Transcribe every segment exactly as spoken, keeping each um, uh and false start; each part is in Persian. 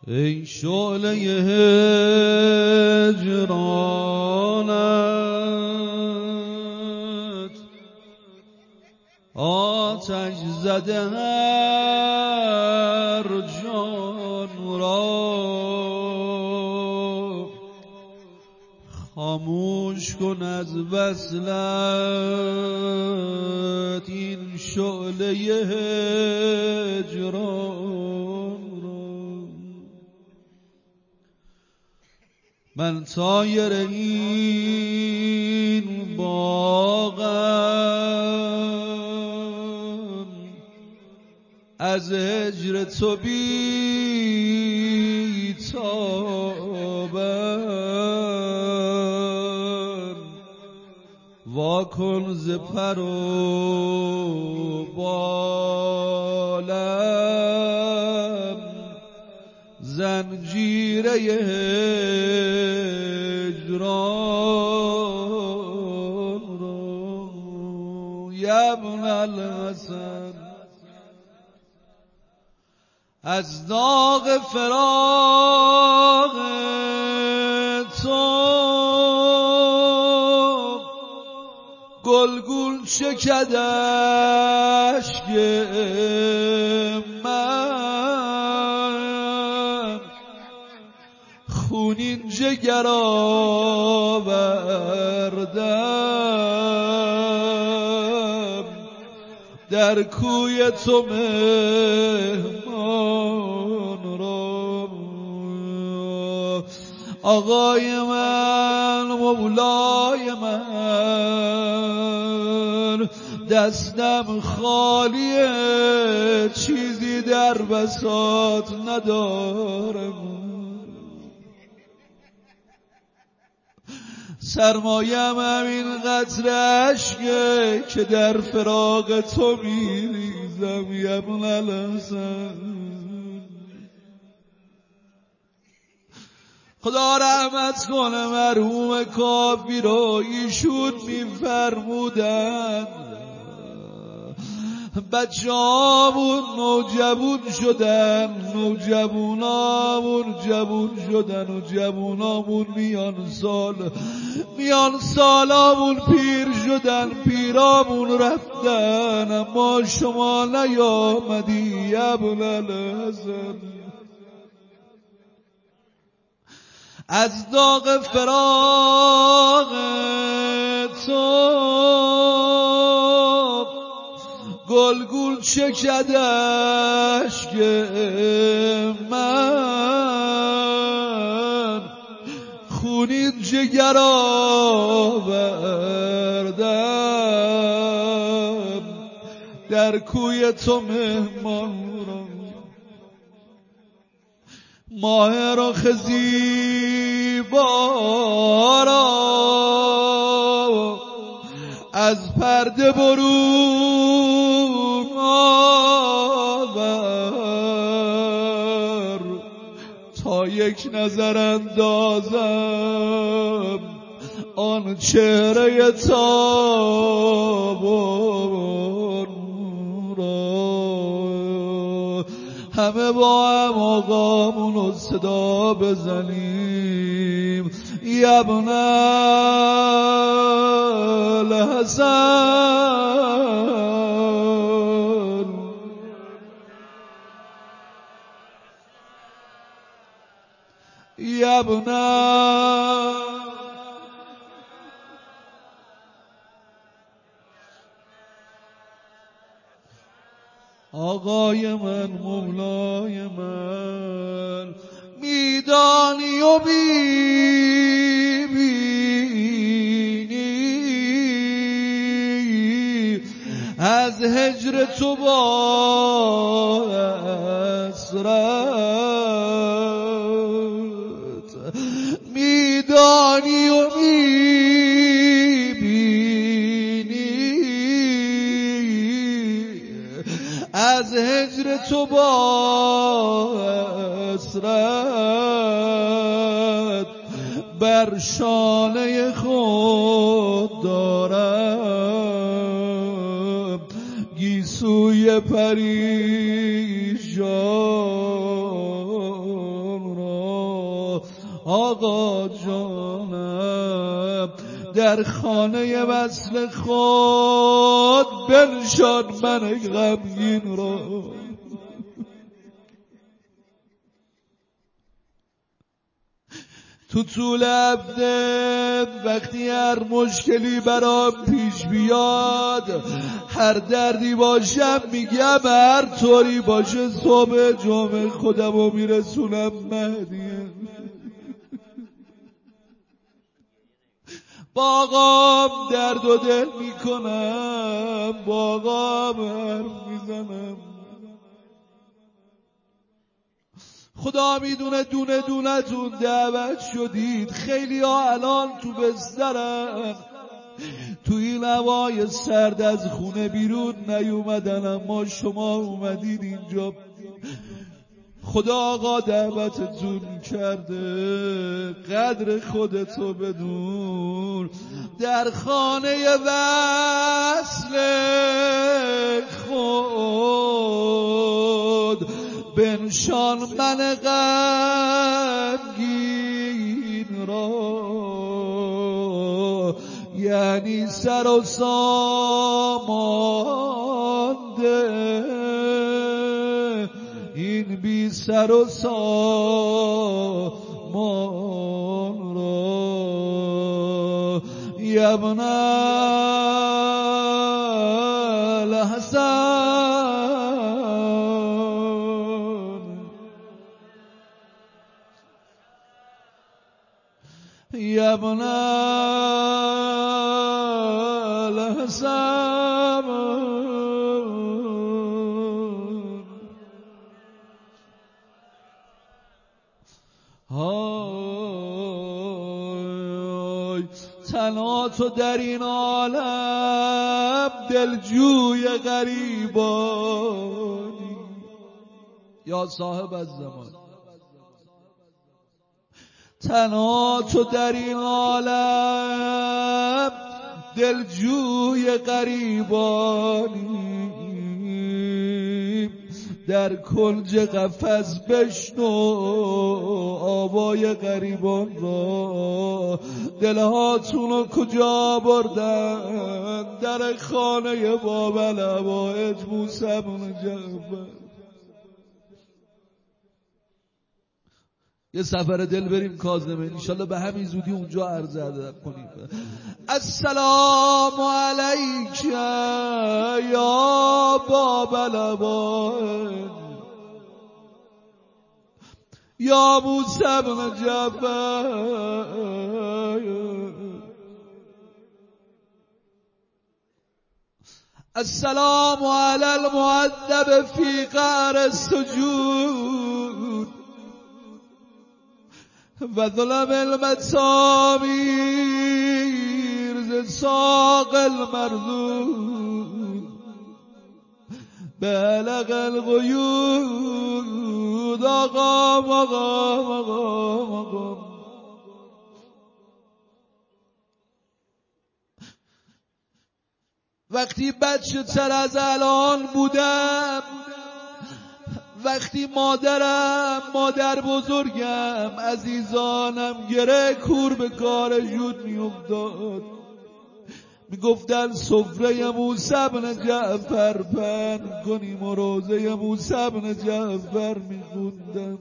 ای شعله هجرانت آتش زده هر جان را، خاموش کن از وصلت این شعله هجران را. من طایر این باغم، از هجر تو بی تابم، وا کن ز پر و بالم زنجیره هجران را. یا ابن الحسن از داغ فراق تو گلگون چکد اشک من، خونین جگر آوردم در کوی تو مهمان را. آقای من، مولای من، دستم خالیه، چیزی در بساط ندارم. سرمایم همین قطره اشکه که در فراق تو میریزم. یا ابن الحسن خدا رحمت کنه مرحوم کافی رو، ایشون میفرمودن بچه‌هامون نوجوون شدن، نوجوانامون جوون شدن و جوونامون میان سال، میان سالامون پیر شدن، پیرامون رفتن، اما شما نیامدی. یا ابن الحسن از داغ فراق تو گلگون چکد اشک من، خونین جگر آوردم در کوی تو مهمان را. ماه رخ زیبا را از پرده برون آور تا یک نظر اندازم آن چهره تابان را. همه با هم آقامونو صدا بزنیم. یا ابن الحسن یا ابن آقای من، مولای من، میدانی و میبینی از هجر تو با حسرت، میدانی و از هجر تو با حسرت بر شانه خود دارم گیسوی پریشان آقا جانم در خانه وصل خود بنشان من غمگین را. تو طول هفته وقتی هر مشکلی برام پیش بیاد، هر دردی باشم میگم هر طوری باشه صبح جمعه خودمو میرسونم مهدیه. با آقام درد و دل میکنم، با آقام حرف میزنم. خدا میدونه دونه دونه تون دعوت شدید. خیلی ها الان تو بسترن، تو این هوای سرد از خونه بیرون نیومدن، اما شما اومدید اینجا. خدا آقا دعوتتون کرده، قدر خودتو بدون. در خانه وصل خود بنشان من غمگین را. یعنی سر و سامانده این بی سر و سامان را. یبن الحسن یبن الحسن های تنها تو در این عالم دلجوی غریبانی یا صاحب الزمان. تنها تو در این عالم دلجوی غریبانی. در کنج قفس بشنو آوای غریبان را. دلهاتونو کجا بردن؟ در خانه باب‌العبایت موسی بن جعفر. یه سفر دل بریم کاظمه، انشالله به همین زودی اونجا عرض ادب کنیم. السلام علیک یا باب‌العبایت یا موسی بن جعفر. السلام علی المؤدب فی قعر السجود و ظلم المسامیر ز ساق المردود بلغ الغیود. آقا آقا آقا وقتی بچه تر از الان بودم، وقتی مادرم مادر بزرگم عزیزانم گره کور به کارشون می افتاد، می گفتن سفره موسی بن جعفر پهن کنیم و روزه موسی بن جعفر می خوندم.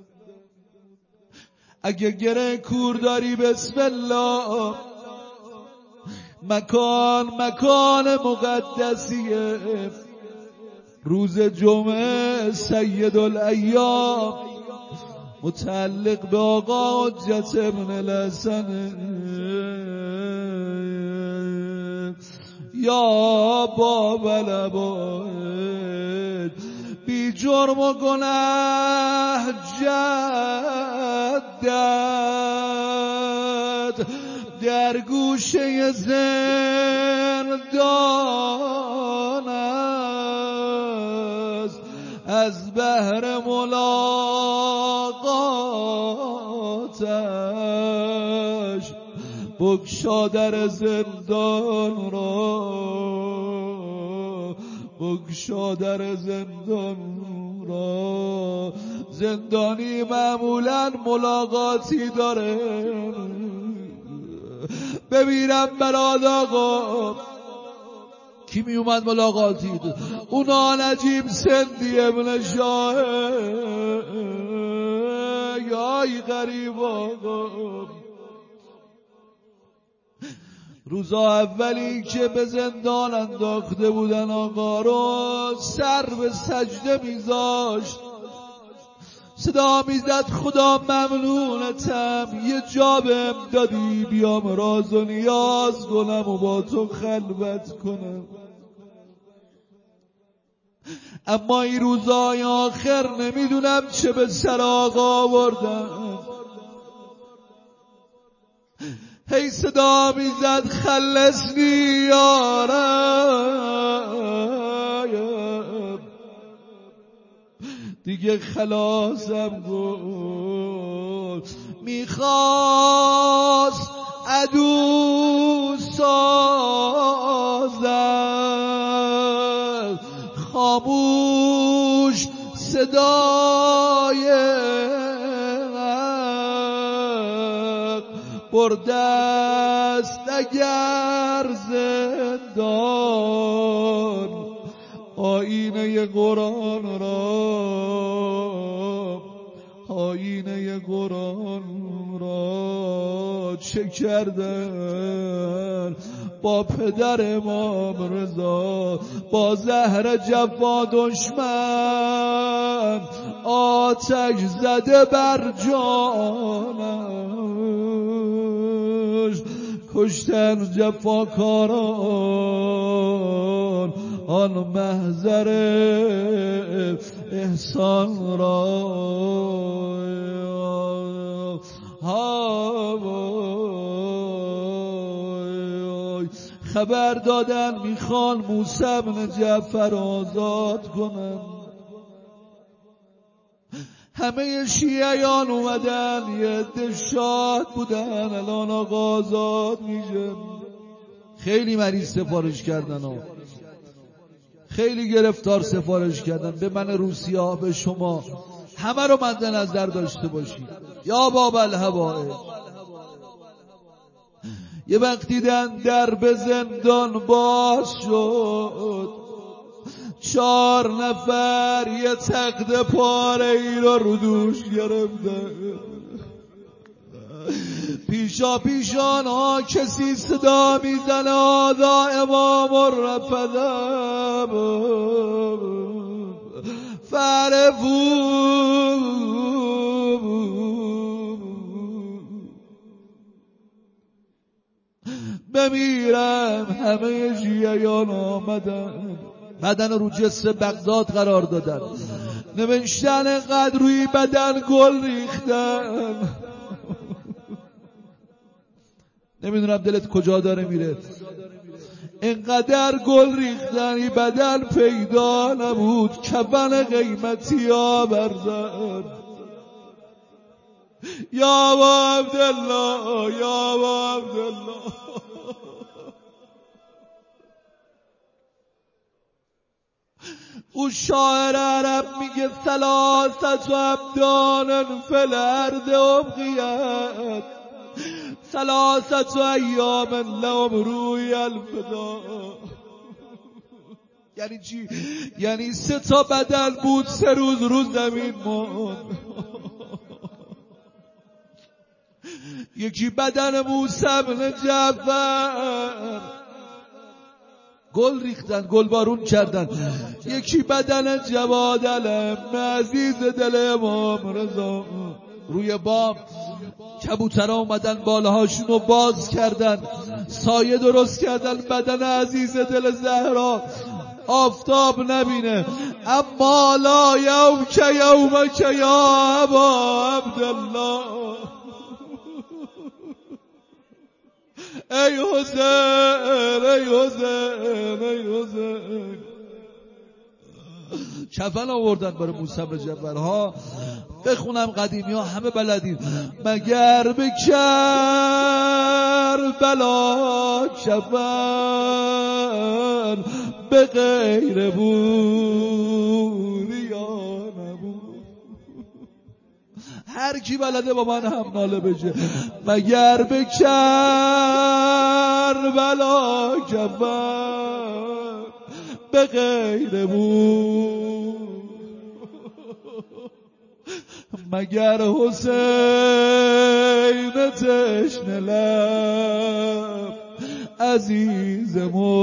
اگه گره کور داری بسم الله، مکان مکان مقدسیه. روز جمعه سید الایام متعلق به آقا حجت ابن الحسن. یا باب‌العبایت بی جرم و گناه جدت در گوشه زندان است. از بهر ملاقاتش بگشا در زندان را، بگشا در زندان زندانی معمولا ملاقاتی داره. ببینم براد آقا کی می اومد ملاقاتی؟ اونا نجیب سندی ابن شاه. یای غریب آقا، روزا اولی که به زندان انداخته بودن آقا رو سر به سجده میذاشت، صدا میزد خدا ممنونتم یه جا بهم دادی بیام راز و نیاز کنم و با تو خلوت کنم. اما این روزای آخر نمیدونم چه به سر آقا آوردم، هی صدا میزد خلصنی یا رب، دیگه خلاصم گفت. میخواست عدو سازد خاموش صدای بردست اگر زندان آینه قرآن را، آینه قرآن را چه کردن با پدر امام رضا، با زهر جفا دشمن آتش زده بر جانش، کشتن جفاکاران آن محضر احسان را. خبر دادن میخوان موسی بن جعفر آزاد کنن، همه شیعیان اومدن، یه عده شاد بودن، الان آقا آزاد میشه. خیلی مریض سفارش کردن ها، خیلی گرفتار سفارش کردن به من روسیا، به شما، همه رو مد نظر داشته باشید. یا باب الهوائج، یه وقت دیدن در به زندان باز شد، چهار نفر یه تخت پاره ای رو رو دوش گرفتن، پیشا پیشان ها کسی صدا میزنه آذا امام رفضم فرفو، بمیرم. همه شیعیان آمدن، بدن رو جسر بغداد قرار دادن، نوشتن قدر روی بدن گل ریختن. نمیدونم دلت کجا داره میره، اینقدر گل ریختن این بدن پیدا نبود، کفن قیمتی ها برزن. یا عبدالله یا عبدالله، او شاعر عرب میگه ثلاثت ابدان فی الارض ابقیت ثلاثت ایام لهم روی الفدا. یعنی چی؟ یعنی سه تا بدن بود سه روز روز زمین موند. یکی بدن موسی بن جعفر گل ریختن، گل بارون کردن. یکی بدن جواد علم عزیز دل امام رضا، روی بام کبوترها اومدن بالهاشونو باز کردن، سایه درست کردن بدن عزیز دل زهرا آفتاب نبینه. اما لا یوم که یوم که یا ابا عبدالله، ای حسین ای حسین ای حسین. کفن آوردن برای موسی بن جعفر ها. بخونم قدیمی ها همه بلدین، مگر به کربلا کفن به غیر بود یا نه. هر کی بلده با من هم ناله بشه. مگر به کربلا کفن به غیر بود، مگر حسین تشنه لب عزیز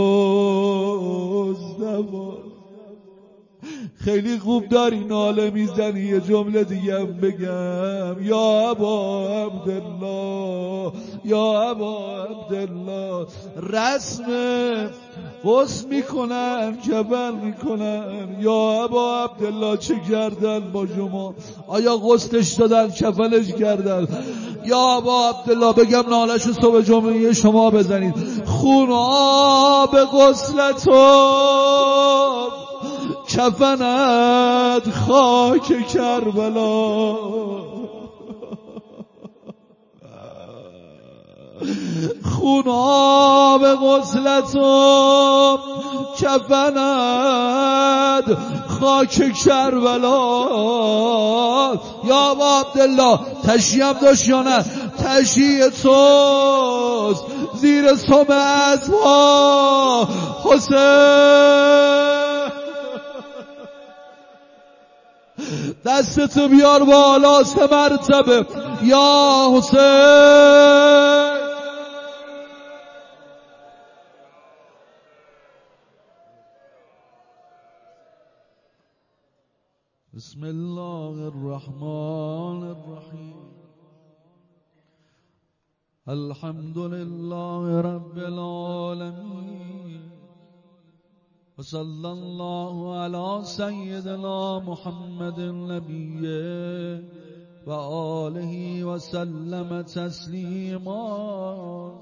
مصطفی. خیلی خوب داری ناله میزنی، یه جمله دیگه هم بگم. یا ابا عبدالله، یا ابا عبدالله، رسم غسل میکنن، کفن میکنن. یا ابا عبدالله چه کردن با شما؟ آیا غسلش دادن، کفنش کردن؟ یا ابا عبدالله بگم نالش صبح جمعه شما بزنید. خون آب غسلتو، کفنت خاک کربلا. خون آب غسلتو، کفنت خاک کربلا. یا ابا عبدالله تشییع هم داشت یا نه؟ تشییع توست زیر سم از ما حسین. دستتو بیار بالا سه مرتبه یا حسین. بسم الله الرحمن الرحیم. الحمد لله رب العالمین و صلی الله علی سیدنا محمد النبی و آله و سلم تسلیما.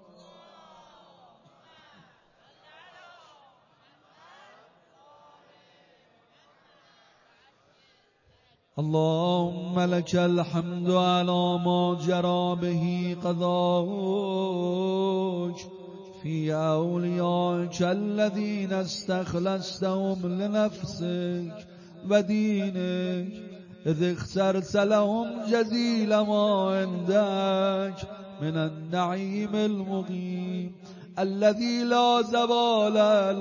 اللهم لك الحمد على ما جرى به قضاؤك في أوليائك الذين استخلصتهم لنفسك ودينك، إذ اخترت لهم جزيل ما عندك من النعيم المقيم الذي لا زوال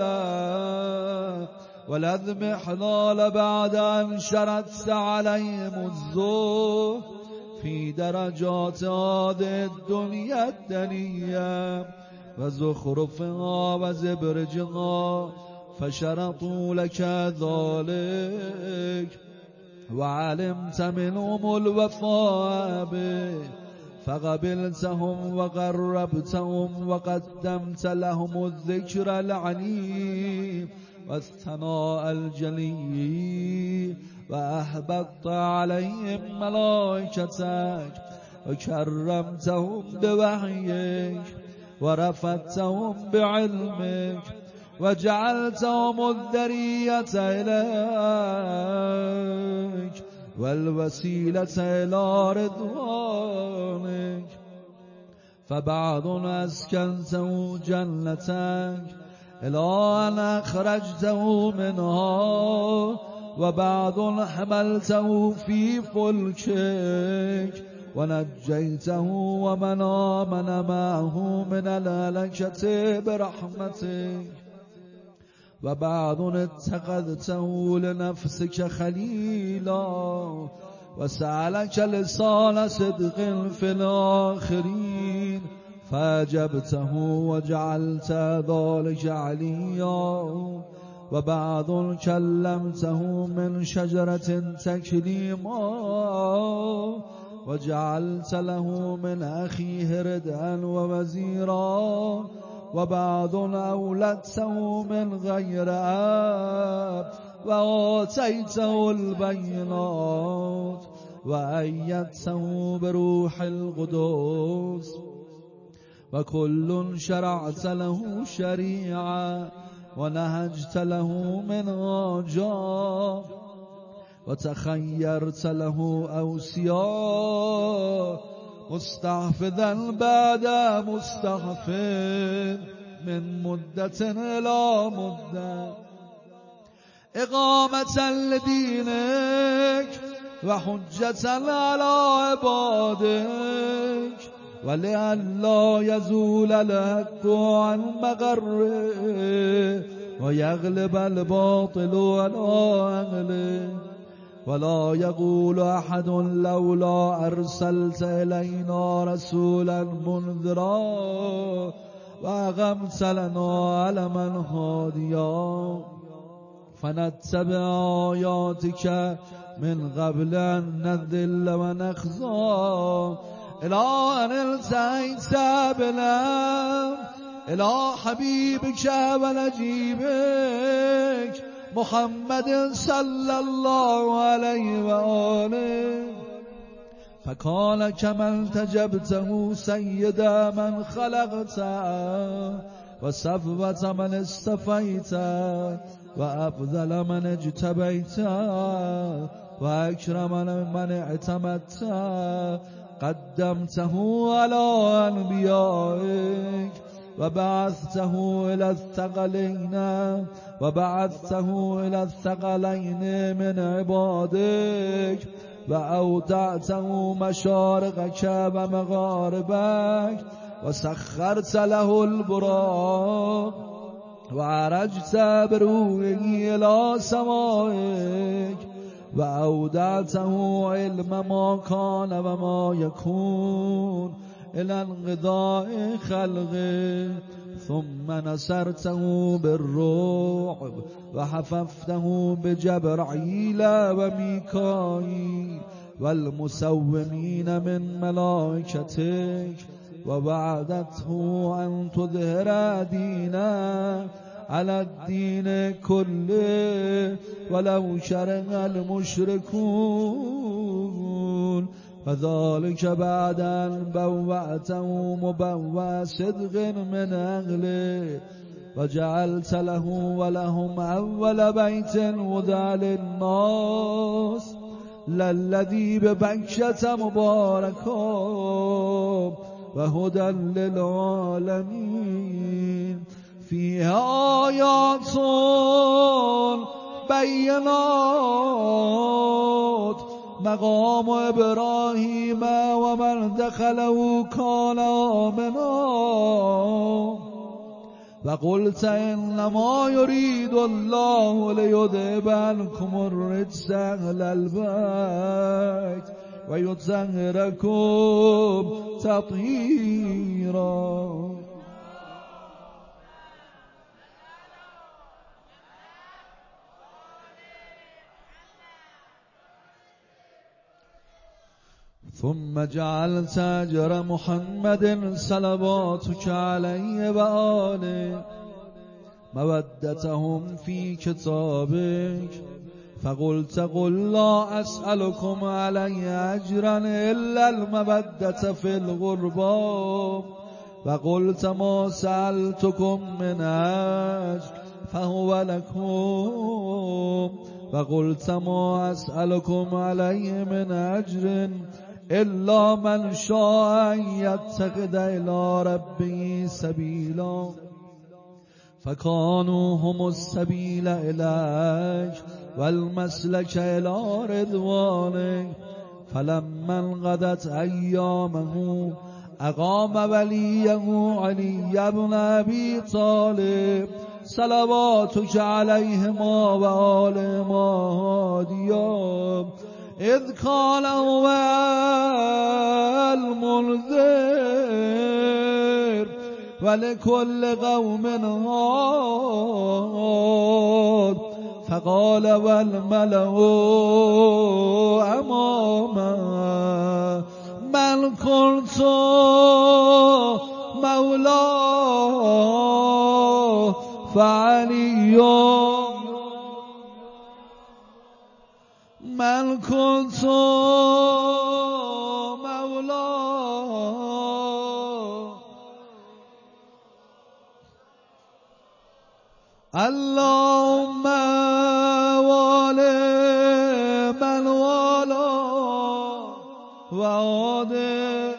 له ولا اضمحلال بعد أن شردت عليهم الزهد في درجات هذه الدنيا الدنية وزخرفها وزبرجها، فشرطوا لك ذلك وعلمت منهم الوفاء به فقبلتهم وقربتهم وقدمت لهم الذكر العليم والثناء الجليل، وأحبطت عليهم ملائكتك وكرمتهم بوحيك ورفعتهم بعلمك وجعلتهم الذرية إليك والوسيلة إلى رضوانك. فبعض أسكنته جنتك إلى أن أخرجته منها، وبعض حملته في فلكك ونجيته ومن آمن معه من الهلكة برحمتك، وبعض اتخذته لنفسك خليلا وسألك لسان صدق في الآخرين فأجبته وجعلت ذلك عليا، وبعض كلمته من شجرة تكليما وجعلت له من أخيه ردءا ووزيرا، وبعض أولدته من غير أب وآتيته البينات وأيدته بروح القدس، وكل شرعت له شريعة ونهجت له منهاجا وتخيرت له أوصياء مستحفظا بعد مستحفظ من مدة إلى مدة إقامة لدينك وحجة على عبادك ولئلا يزول الحق عن مقره ويغلب الباطل على أهله ولا يقول أحد لولا أرسلت إلينا رسولا منذرا وأقمت لنا علما هاديا فنتبع آياتك من قبل أن نذل ونخزى إلى أن التقيت بنا إلى حبيبك ونجيبك محمد صلى الله عليه وآله فقال كما التجبته سيد من خلقت وصفوة من استفيت وأفضل من اجتبيت وأكرم من اعتمدت قدمته على أنبيائك وبعثته إلى الثقلين وبعثته إلى الثقلين من عبادك وأودعته مشارقك ومغاربك وسخرت له البراق وعرجت بروحه إلى سمائك وأودعته علم ما كان وما يكون إلى انقضاء خلقه ثم نصرته بالروح وحففته بجبرائيل وميكائيل والمسومين من ملائكتك ووعدته أن تظهر دينا على الدين كله ولو شرع المشركون فذلك بعد أن بوأته مبوأ صدق من أهله وجعلت له ولهم أول بيت وضع للناس للذي ببكة مباركا وهدى للعالمين فيها آيات بينات مقام إبراهيم ومن دخله كان آمنا وقلت إنما يريد الله ليذهب عنكم الرجس أهل البيت ويطهركم تطهيرا. ثم جعلت أجر محمد صلواتك عليه وآله مودتهم في كتابك فقلت قل لا أسألكم عليه أجرا إلا المودة في الغربى وقلت ما سألتكم من أجر فهو لكم وقلت ما أسألكم عليه من أجر إلا من شاء أن يتخذ إلى ربه سبيلا فكانوا هم السبيل إليك والمسلك إلى رضوانك فلما انقضت أيامه أقام وليه علي بن أبي طالب صلواتك عليهما وآلهما هاديا إذ قال هو المنذر ولكل قوم هاد فقال والملأ أمامه من كنت مولاه فعلي من كنت مولاه اللهم والي من والاه وعاده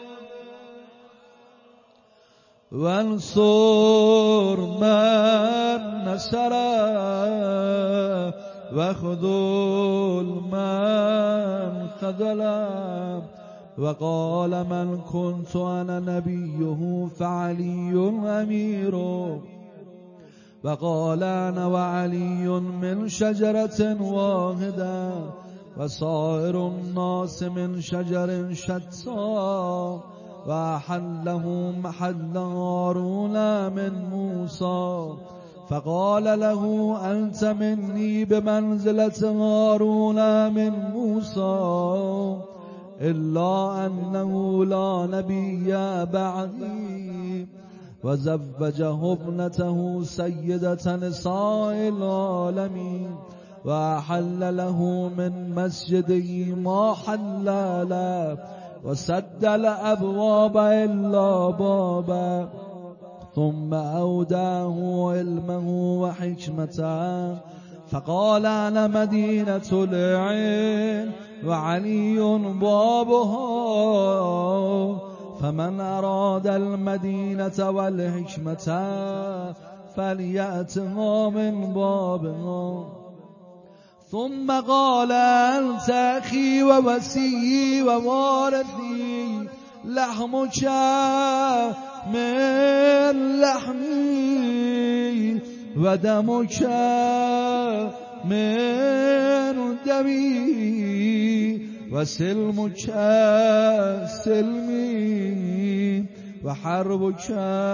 وانصر من نصره وخذل من خذلا وقال من كنت أنا نبيه فعلي أميره وقال أنا وعلي من شجرة واحدة وصائر الناس من شجر شتى وأحله محل هارون من موسى فقال له أنت مني بمنزلة هارون من موسى إلا أنه لا نبي بعدي وزوجه ابنته سيدة نساء العالمين وأحل له من مسجده ما حل له وسد الأبواب إلا بابا ثم أوداه علمه وحكمته فقال أنا مدينة العلم وعلي بابها فمن أراد المدينة والحكمة فليأتها من بابها ثم قال أنت أخي ووسيي ووارثي لحمك من لحمي ودمك من دمي وسلمك سلمي وحربك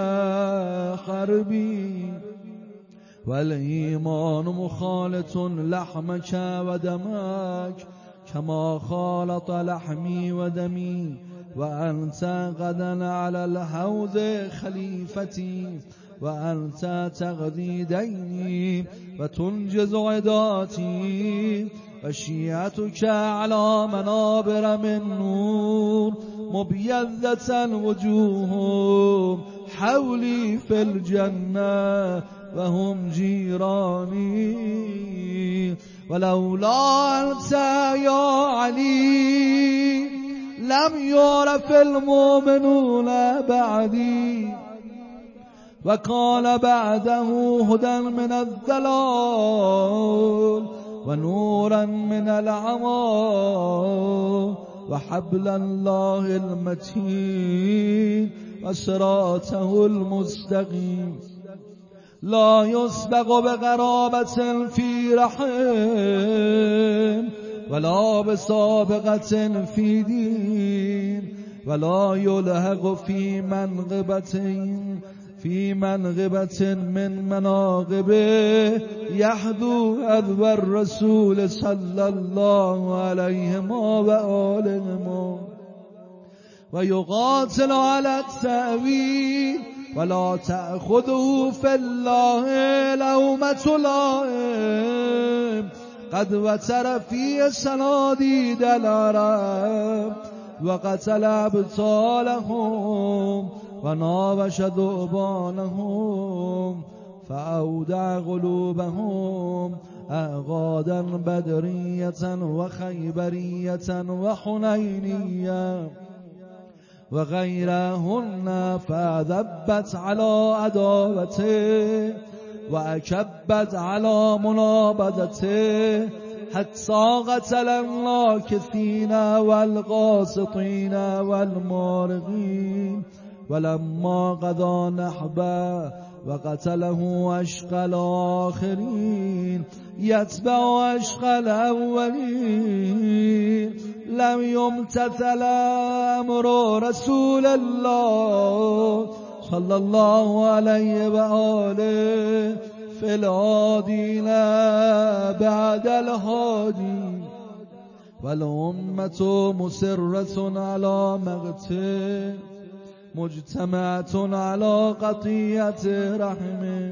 حربي والإيمان مخالط لحمك ودمك كما خالط لحمي ودمي وأنت غدا على الحوض خليفتي وأنت تغذي ديني وتنجز عداتي وشيعتك على منابر من نور مبيضة وجوههم حولي في الجنة وهم جيراني ولولا أنت يا علي لم يعرف المؤمنون بعدي وقال بعده هدى من الضلال ونورا من العمى وحبل الله المتين وصراطه المستقيم لا يسبق بقرابة في رحم ولا بسابقة في دين ولا يلحق في منغبة في منغبة من مناغبه يحدو أذو الرسول صلى الله عليه وآله ويقاتل على التأويل ولا تأخذه في الله لومة لائم قد وتر في صناديد العرب وقتل أبطالهم وناوش ذؤبانهم فأودع قلوبهم أغادا بدرية وخيبرية وحنينية وغيرهن فذبت على عداوته وأكبت على منابذته حتى قتل الناكثين والقاسطين والمارغين ولما قضى نحبه وقتله أشقى الآخرين يتبع أشقى الأولين لم يمتثل أمر رسول الله صلى الله عليه وآله في الهادين بعد الهادي والأمة مسرة على مقته مجتمعة على قطيعة رحمه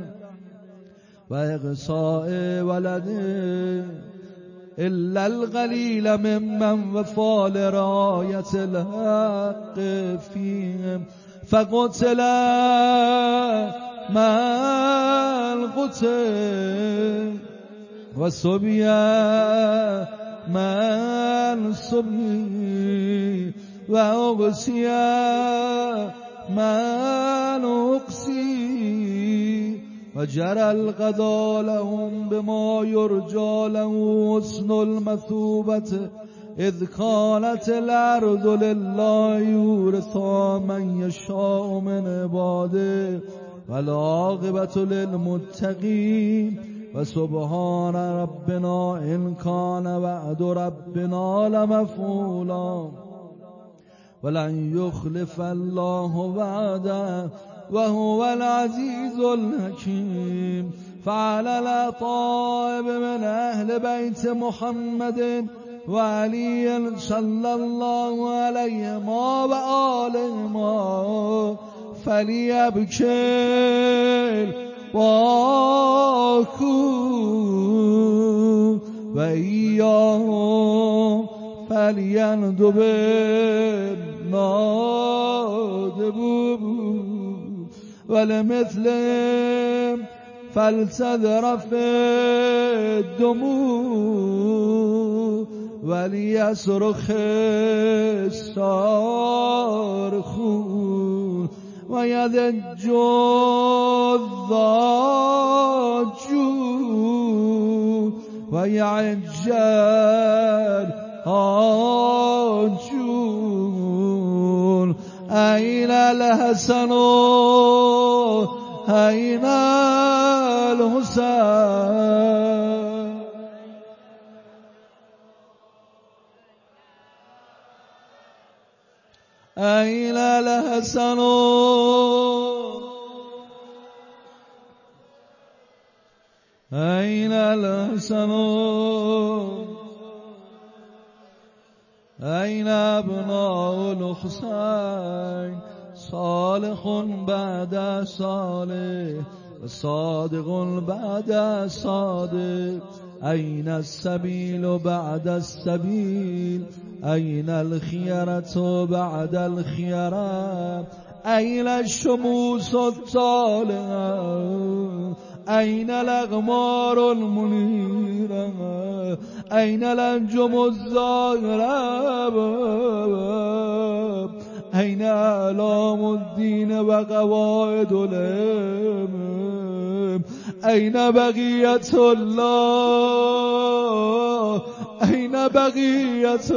وإغصاء ولده إلا القليل ممن وفى لراية الحق فيهم فقتل من قتل والصبيان من صبي وأغسي من أقسي وجرى القضاء لهم بما يرجى له حسن المثوبة اذ کانت الارض لله یورثها من یشاء من عباده والعاقبة للمتقین و سبحان ربنا ان کان وعد ربنا لمفعولا ولن یخلف الله وعده وهو العزیز الحکیم. فعلى الأطائب من أهل بيت محمد وعلي صلى الله عليهما وآلهما فليبكي الباكون وإياهم فليندب النادبون ولمثلهم فلتذرف الدموع وليصرخ الصارخون ويضج الضاجون ويعج الحاجون. أين الحسن أين الحسين أين الحسن أين الحسن أين أبناء الحسين صالح بعد صالح صادق بعد صادق أين السبيل بعد السبيل أين الخيرة بعد الخيرة أين الشموس الطالعة أين الأغمار المنيرة أين الأنجم الزاهرة أين أعلام الدين وقواعد العلم أين بقية الله أين بقية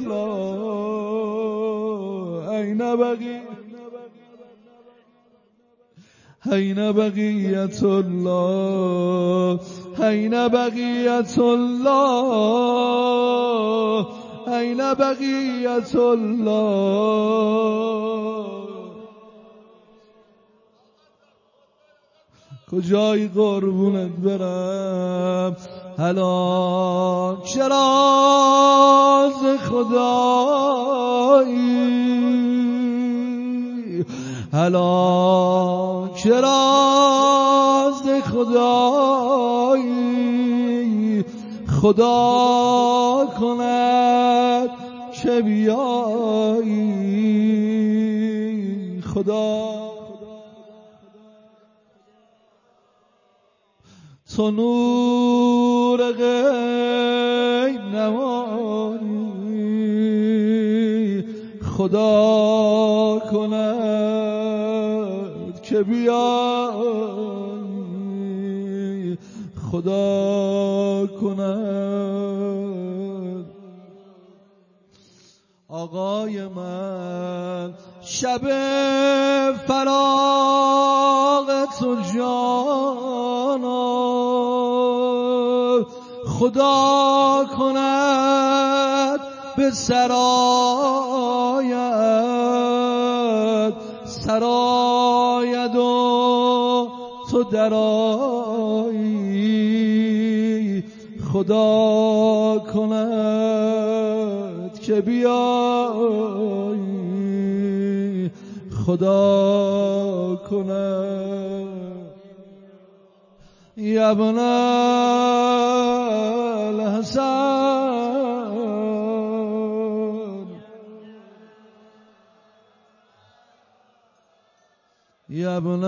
الله أين بقية أين بقية الله أين بقية الله أين بقیت الله. کجای قربونت برم حالا چرا ز خدایی حالا چرا ز خدایی خدا کند چه بیایی خدا تو نور غیب نمایی خدا کند که بیایی خدا کند. آقای من شب فراق تو جانا خدا کند به سرایت سراید و تو درایی خدا کند که بیایی خدا کند. یا ابن الحسن یا ابن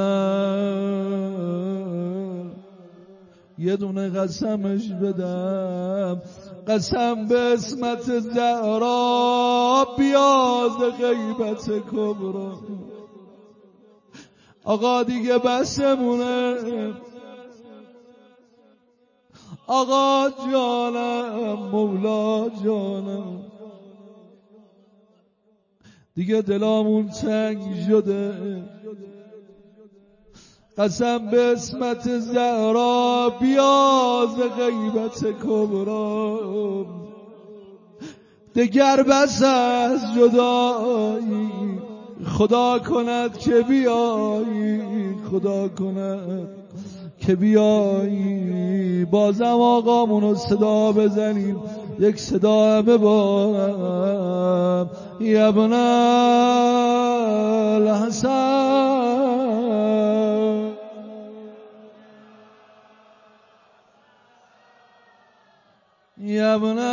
یه دونه قسمش بدم قسم به اسمت زهرا بیاد غیبت کبرا. آقا دیگه بسمونه آقا جانم مولا جانم دیگه دلامون تنگ شده، قسم به اسمت زهرا بیا ز غیبت کبرا، دگر بس از جدایی خدا کند که بیایی، خدا کند که بیایی. بازم آقامونو صدا بزنیم، یک صدا همه با هم. ابن الحسن ابن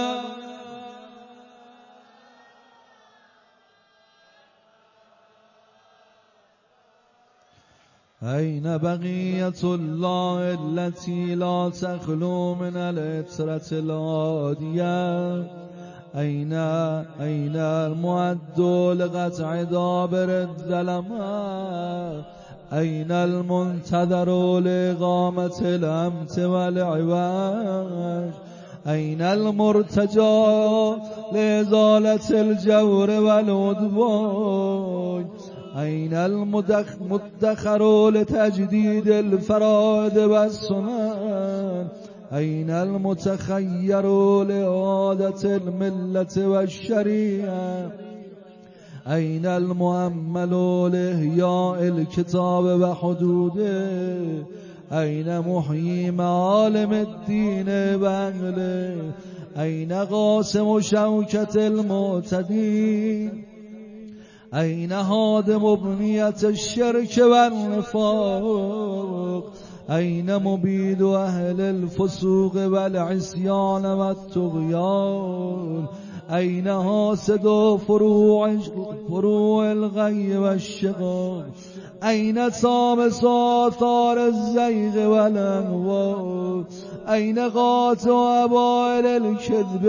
أين بقية الله التي لا تخلو من العطرة الهادية؟ أين أين المعد لقطع دابر الظلمات؟ أين المنتظر لإقامة الأمت والعواج؟ أين المرتجى لإزالة الجور والعدوان؟ أين المدخر لتجديد الفرائض والسنن؟ أين المتخير لإعادة الملة والشريعة؟ أين المؤمل لإحياء الكتاب وحدوده؟ أين محيي معالم الدين وأهله؟ أين قاسم شوكة المعتدين؟ أين هادم بنية الشرك والنفاق؟ أين مبيد أهل الفسوق والعصيان والطغيان؟ أين حاسد فروع فروع الغي والشقاق؟ أين طامس آثار الزيغ والأهواء؟ أين قاطع أبائل الكذب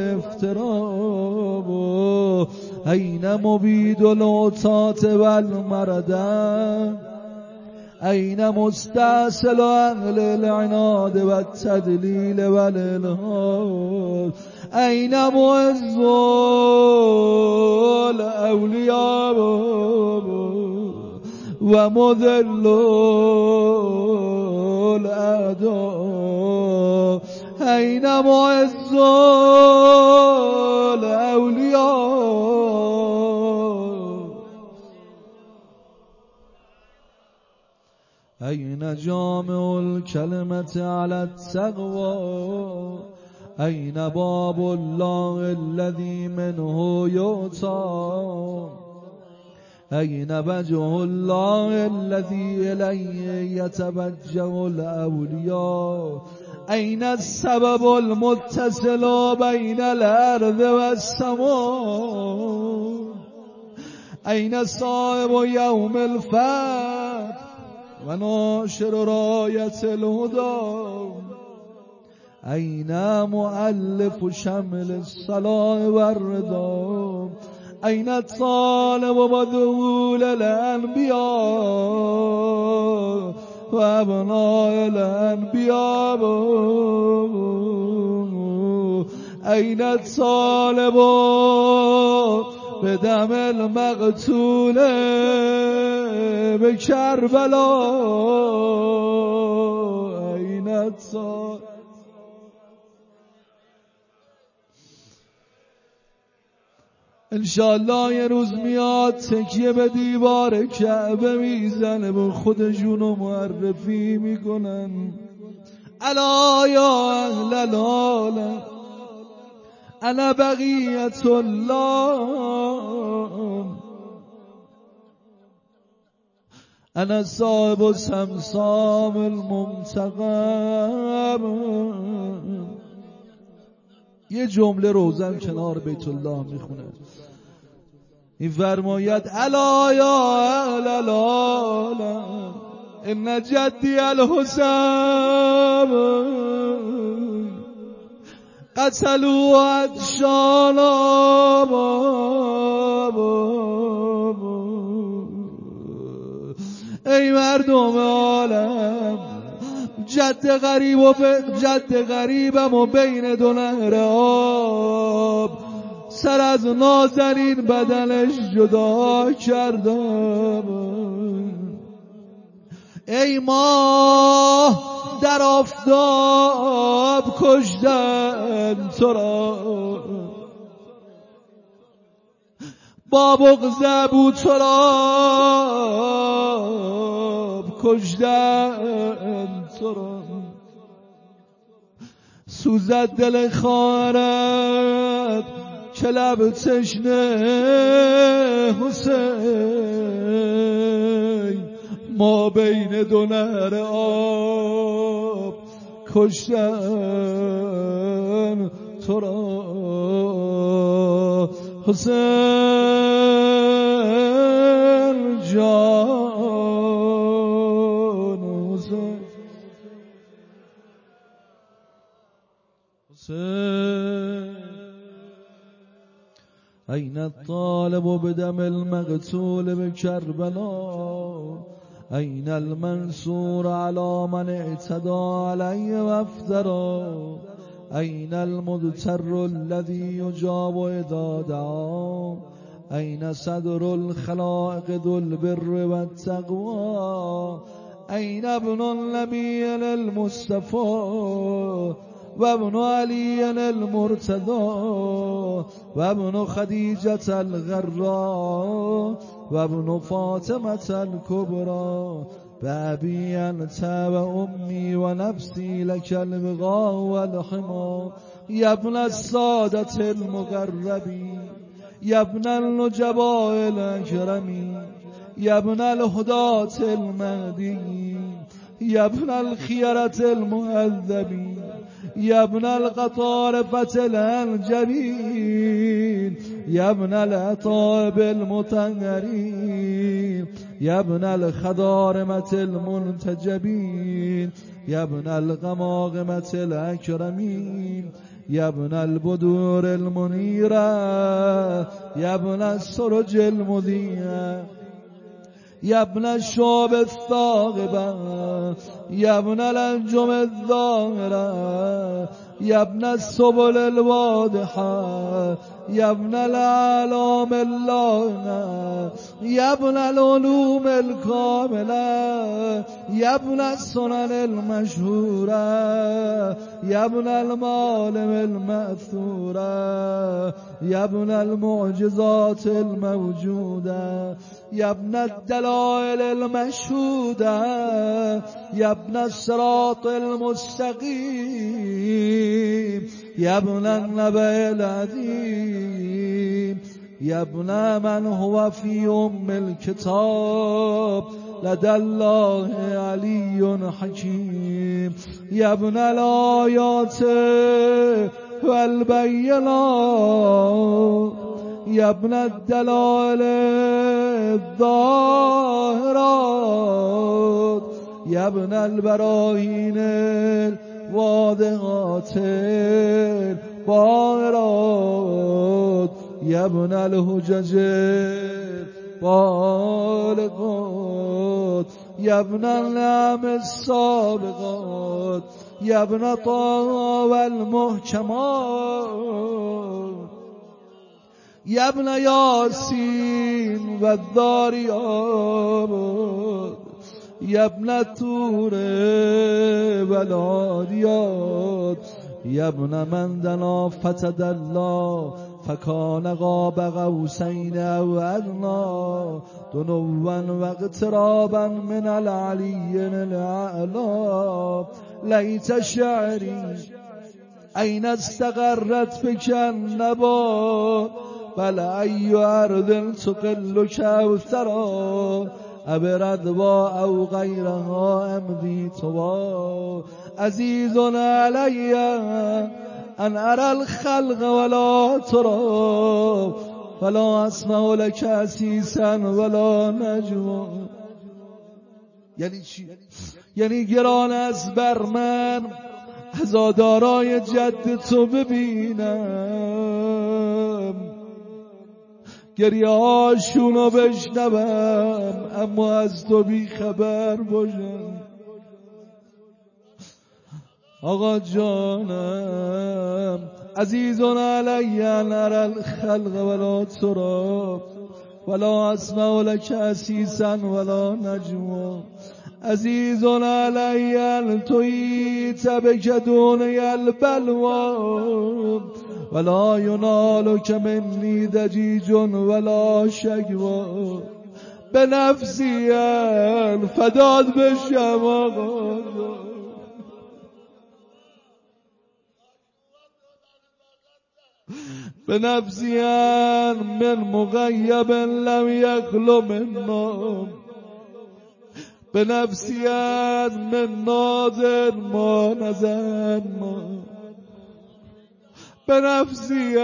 والافتراء؟ أين مبيد العتاة والمردة؟ أين مستأصل أهل العناد والتدليل والإلحاد؟ أين معز الأولياء ومذل الأعداء؟ أين معز الأولياء؟ أين جامع الكلمة على التقوى؟ أين باب الله الذي منه يؤتى؟ أين وجه الله الذي إليه يتوجه الأولياء؟ أين السبب المتصل بين الأرض والسماء؟ أين صاحب يوم الفتح وناشر راية الهدى؟ أين مؤلف شمل الصلاة والرضا؟ أين الطالب مذهول الأنبياء وأبناء الأنبياء؟ أين الطالب بدم المقتول بكربلاء؟ أين الطالب؟ انشاءالله یه روز میاد تکیه به دیوار کعبه میزنه و خودشونو معرفی میکنن. الا یا اهل العالم انا بقیت الله، انا صاحب سمسام المنتقم. یه جمله روزن کنار بیت الله میخونه، این فرماید الا یا اهل العالم ان جدی الحسین قتلوا عطشانا. ای مردم عالم، جد غریب و جد غریبم و بین دو نهر آب سر از نازنین بدنش جدا کردم. ای ماه در آفتاب کشتن تو را، با بغض ابو تراب کشتن تو را. سوزد دل خواهرت که لب تشنه حسین، ما بین دو نهر آب کشتن تو را. حسین جان، حسین حسین أين الطالب بدم المقتول بكربلاء؟ أين المنصور على من اعتدى عليه وافترى؟ أين المضطر الذي يجاب إذا دعا؟ أين صدر الخلائق ذو البر والتقوى؟ أين ابن النبي المصطفى وابن علي المرتضى وابن خديجة الغراء وابن فاطمة الكبرى؟ بأبي أنت وأمي ونفسي لك البغاء والحمى. يا ابن السادة المقربين، يا ابن النجباء الأكرمين، يا ابن الهداة المهديين، يا ابن الخيرة المهذبين، يا ابن القطارفة الأنجبين، يا ابن الأطائب المطهرين، يا ابن الخضارمة المنتجبين، يا ابن الغماغمة الأكرمين، يا ابن البدور المنيرة، يا ابن السرج المضيئة، يا ابن الشعب الثاغبة، يا ابن الأنجم الظاهرة، يا ابن السبل الواضحة، يا ابن الأعلام اللائمة، يا ابن العلوم الكاملة، يا ابن السنن المشهورة، يا ابن المعالم المأثورة، يا ابن المعجزات الموجودة، يا ابن الدلائل المشهودة، يا ابن الصراط المستقيم، يا ابن النبأ العظيم، يا ابن من هو في أم الكتاب لدى الله علي حكيم، يا ابن الآيات والبينات، يا ابن الدلائل الظاهرات، يا ابن البراهين الواضحات الباهرات، يا ابن الحجج البالغات، يا ابن النعم السابقات، يا ابن طه والمحكمات، يا ابن ياسين والذاريات، يا ابن الطور والعاديات، يا ابن من دنا فتدلى فكان قاب قوسين أو أدنى دنوا واقترابا من العلي الأعلى. ليت شعري أين استقرت بك النبات، بل أي أرض تقل كوثرا أبردوا أو غيرها أمضي طوى. عزيز علي أن أرى الخلق ولا ترى، ولا أسمع لك أسيسا ولا نجوى. یعنی چی؟ یعنی گران از بر من عزادارای جد تو ببینم، گریه هاشونو بشنوم اما از تو بی خبر باشم. آقا جانم عزیز علی ان ارى الخلق ولا تراب ولا اسمع لك اسیسا ولا نجوا عزیز علی ان تهیت بک دونی البلوا ولا ینالک منی دجیج ولا شکوا به نفسی فداد بشم آقا به نفسی من مغیب لم یخلو منا به نفسی من ناظر ما نظر ما به نفسی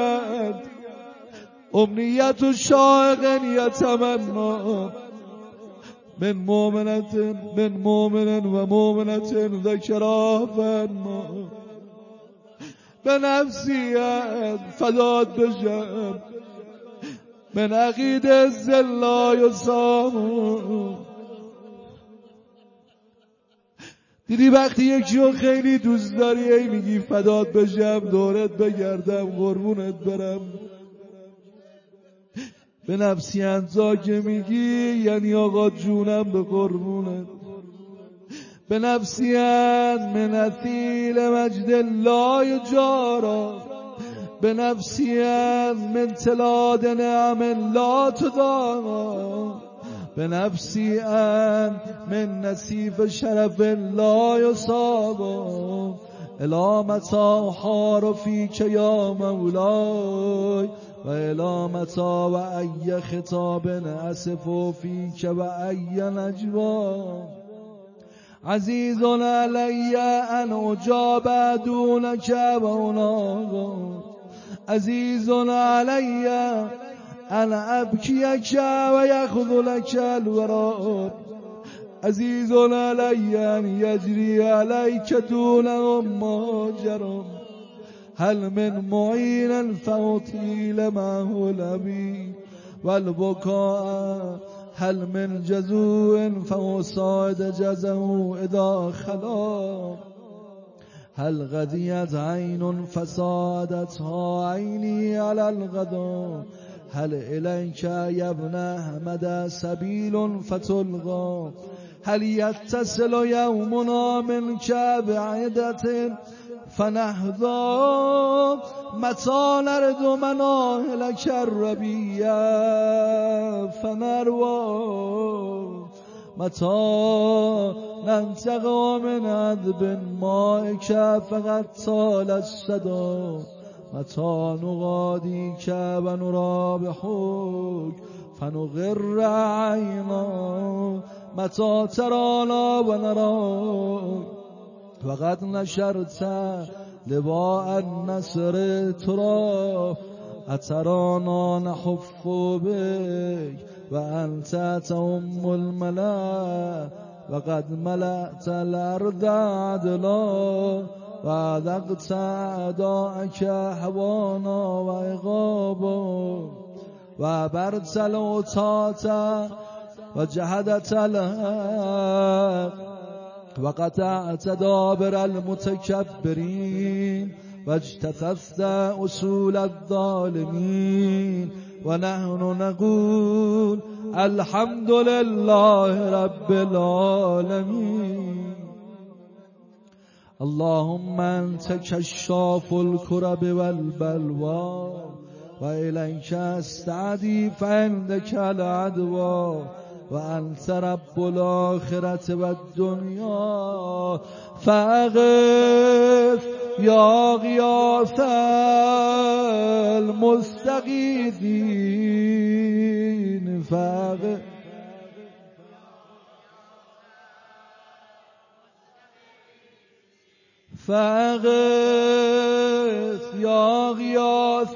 امنیت شائق یتمنا من مؤمنت من مؤمن و مؤمنت ذکرا فنا به نفسیت فداد بشم من عقید زلا یسام. دیدی وقتی یکی رو خیلی دوست داری ای میگی فداد بشم دورت بگردم قربونت برم. به نفسی انزا که میگی یعنی آقا جونم به قربونت. به نفسی من اثیل مجد الله جارا به نفسی من تلاد نعم لا تدانا به نفسی من نصیف شرف لا یصابا الی متی حار فیک یا مولای و الی متی و ای خطاب اسف فیک و ای نجوا عزیز علی ان اجاب دونک و اناغا عزیز علی ان ابکیک و یخذلک الورا عزیز علی ان یجری علیک دون ما جرم هل من معین فاطیل معه لبی والبکاء هل من جزوع فوصاد جزه اذا خلا هل غذیت عین فسادتها عینی علی الغدا هل الیک یا ابن احمد سبیل فتلقا هل یتصل یومنا منک بعدت فنهضا متی نرد مناهلک الربیع فنروا متی ننتقی من عذب مائک فقد طال الصدا متی نغادیک و نرابحک فنغر عینا متی ترانا و نراک وقد نشرت لواء النصر ترا اترانا نحف بك وانت تؤم الملا وقد ملأت الارض عدلا وذقت اعداءك هوانا وعقابا وبرت العتاة وجهدت الحق وقطعت دابر المتكبرين واجتثثت اصول الظالمين ونحن نقول الحمد لله رب العالمين. اللهم انت كشاف الكرب والبلوى وإليك استعدي فعندك العدوى وأنت رب الآخرة والدنيا فأغث يا غياث المستغيثين فأغث فأغث يا غياث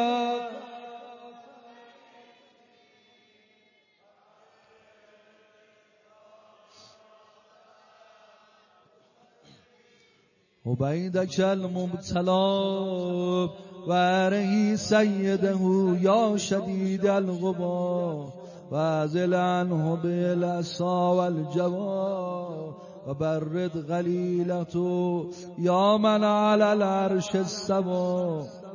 عبیدک المبتلا واره سیده یا شدید القوا وازل عنه بالعصا والجوا وبرد غلیلته یا من علی العرش استوى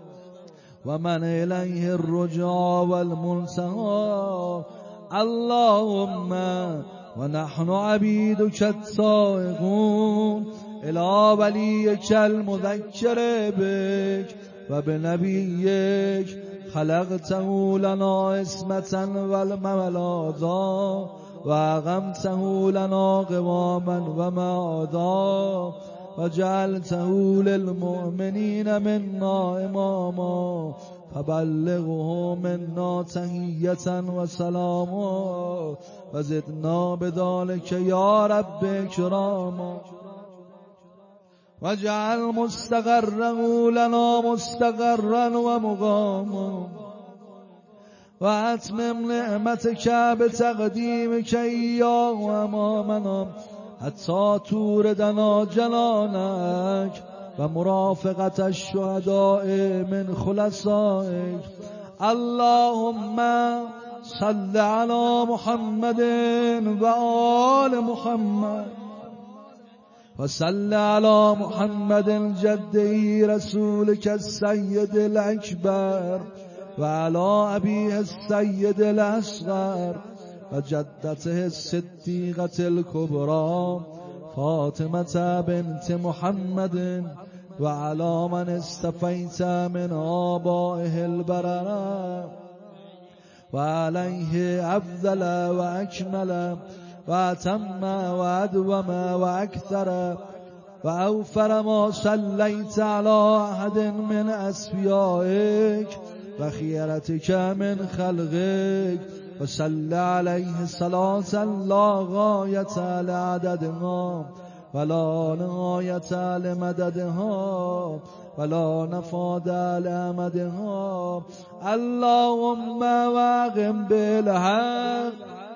ومن إليه الرجاء والمنتهى. اللهم ونحن عبيدك التائبون إلى وليك المذكر بك وبنبيك خلقته لنا اسمة والمولادا وأقمته لنا قواما ومعادا وجعلته للمؤمنين منا إماما فبلغه منا تحية وسلاما وزدنا بذلك يا رب كراما واجعل مستقره لنا مستقرا ومقاما وأتمم نعمتك بتقديمك إياه أمامنا حتى توردنا جنانك ومرافقة الشهداء من خلصائك. اللهم صل على محمد وآل محمد وصل على محمد جده رسولك السيد الأكبر وعلى أبيه السيد الأصغر وجدته الصديقة الكبرى فاطمة بنت محمد وعلى من استفيت من آبائه البررة وعليه أفضل وأكمل وأتم وأدوم وأكثر وأوفر ما صليت على أحد من أسفيائك وخيرتك من خلقك وصل عليه صلاة لا غاية لعددها ولا نهاية لمددها ولا نفاد لأمدها. اللهم واقم بالحق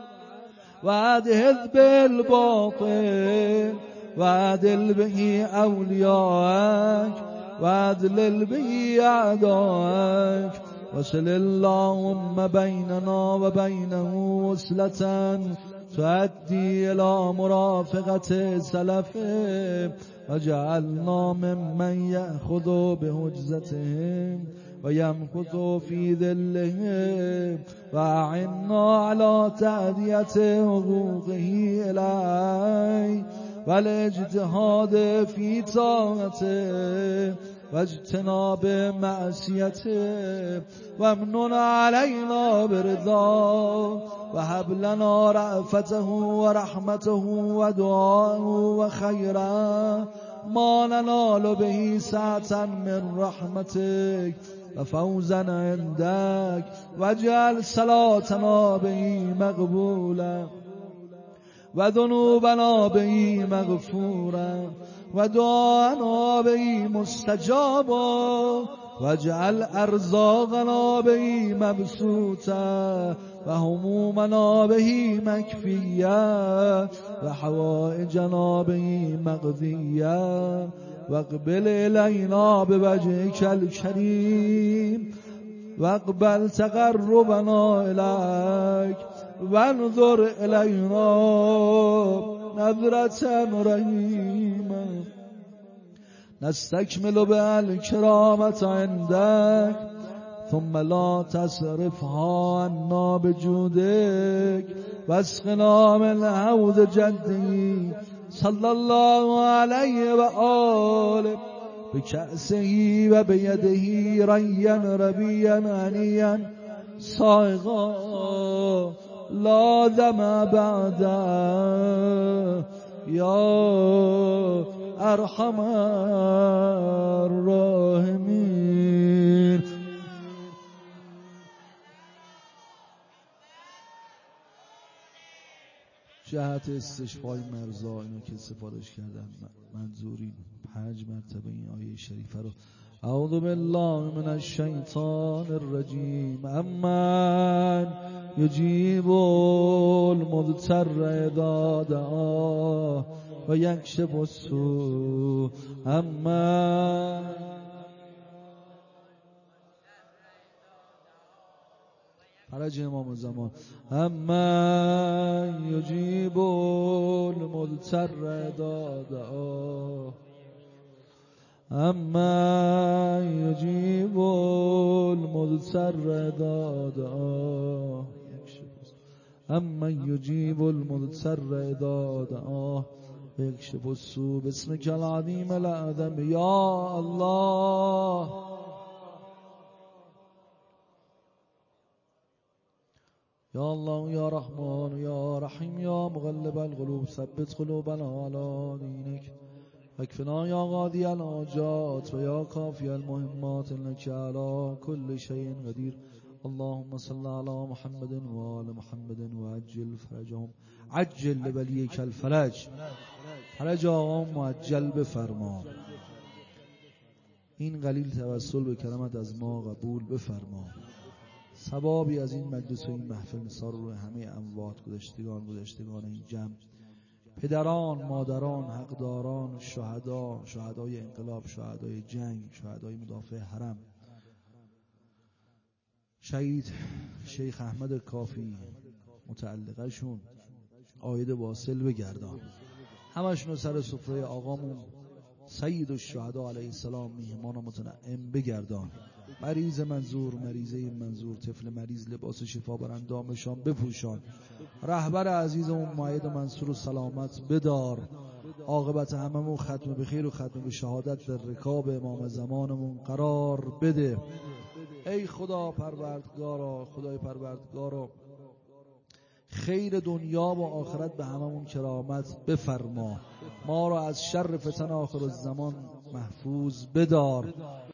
وأدهذ بالباطل وأدل به أولياءك وأدلل به أعداءك وصل اللهم بيننا وبينه وصلة تؤدي إلى مرافقة سلفه وجعلنا ممن يأخذ بهجزتهم ويمكث في ذلهم وأعنا على تأدية حقوقه إليه والاجتهاد في طاعته واجتناب معصيته وامنن علينا برضاه وهب لنا رأفته ورحمته ودعاءه وخيرا ما ننال به سعة من رحمتك وفوزا عندك واجعل صلاتنا به مقبولا وذنوبنا به مغفورا ودعانا به مستجابا واجعل أرزاقنا به مبسوطا وهمومنا به مكفيا وحوائجنا به مقضيا واقبل إلينا بوجهك الكريم واقبل تقربنا إليك وانظر إلينا نظرة رحيمة نستكمل بها الكرامة عندك ثم لا تصرفها عنا بجودك واسقنا من حوض جدي صلى الله عليه وآله بكأسه وبيده ريا ربيا هنيا صائغا لا ذم بعده يا أرحم الراحمين. جهت استشفای مرزا اینو که سفارش کردن منظوری پنج مرتبه این آیه شریفه رو اعوذ بالله من الشیطان الرجیم امن یجیب المضطر اذا دعاه و یکشف السوء امن فرج امام زمان امن یجیب المضطر اذا دعاه اما یجیب المضطر اذا دعاه اما یجیب المضطر اذا دعاه یکشف السوء باسمک العظیم الاعظم یا الله. یا الله یا رحمان یا رحیم یا مقلب القلوب ثبت قلوبنا علی دینک اکفنا یا قاضی الحاجات و یا کافی المهمات انک علی کل شیء قدیر. اللهم صل علی محمد و آل محمد و عجل فرجهم عجل لولیک الفرج. فرج آقا معجل بفرما. این قلیل توسل به کرمت از ما قبول بفرما. ثوابی از این مجلس و این محفل نثار روی همه اموات گذشتگان گذشتگان این جمع، پدران، مادران، حقداران، شهدا، شهدای انقلاب، شهدای جنگ، شهدای مدافع حرم، شهید شیخ احمد کافی متعلقه شون عاید واصل بگردان، همشون سر سفره آقامون سید الشهدا علیه السلام میهمان متنعم بگردان. مریض منظور، مریضه منظور، طفل مریض لباس شفا بر اندامشان بپوشان. رهبر عزیزمون معید منصور و سلامت بدار. عاقبت هممون ختم به خیر و ختم به شهادت در رکاب امام زمانمون قرار بده. ای خدا پروردگارا، خدای پروردگارا، خیر دنیا و آخرت به هممون کرامت بفرما. ما را از شر فتن آخر الزمان محفوظ بدار.